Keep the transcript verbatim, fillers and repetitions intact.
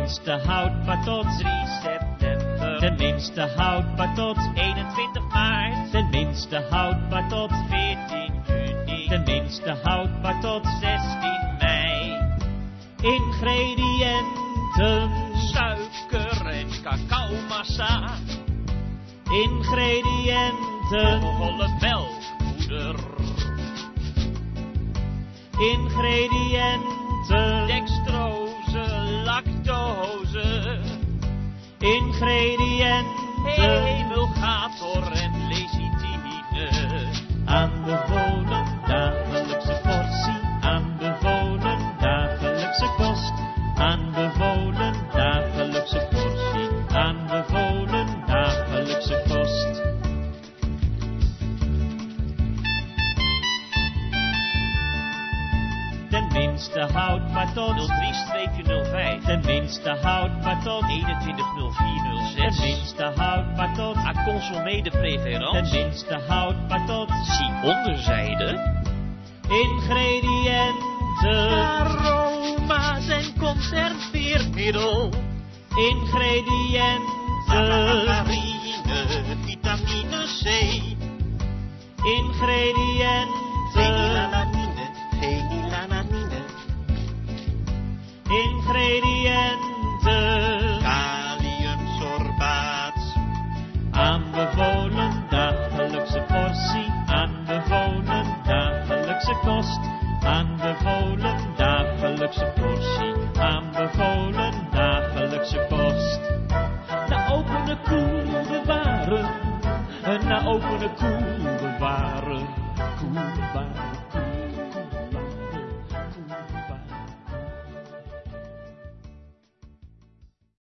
Tenminste houdbaar tot drie september. Tenminste houdbaar tot eenentwintig maart. Tenminste houdbaar tot veertien juni. Tenminste houdbaar tot zestien mei. Ingrediënten: suiker en cacaomassa. Ingrediënten: volle melkpoeder. Ingrediënten: dextrose, lactose. Ingrediënten: emulgator en lecithine. Aanbevolen dagelijkse portie. Aanbevolen dagelijkse kost. Aanbevolen dagelijkse portie. Aanbevolen dagelijkse kost. Tenminste houdbaar tot nul drie nul vijf. Tenminste houdbaar tot eenentwintig nul vier nul zes. Tenminste houdbaar tot A consommé de préférence. Tenminste houdbaar tot zie onderzijde. Ingrediënten: aroma's en conserveermiddel. Ingrediënten: marine, vitamine C. Ingrediënten: Fenilalanine, fenilalanine. Ingrediënten: kaliumsorbaat. Aanbevolen dagelijkse portie. Aanbevolen dagelijkse kost.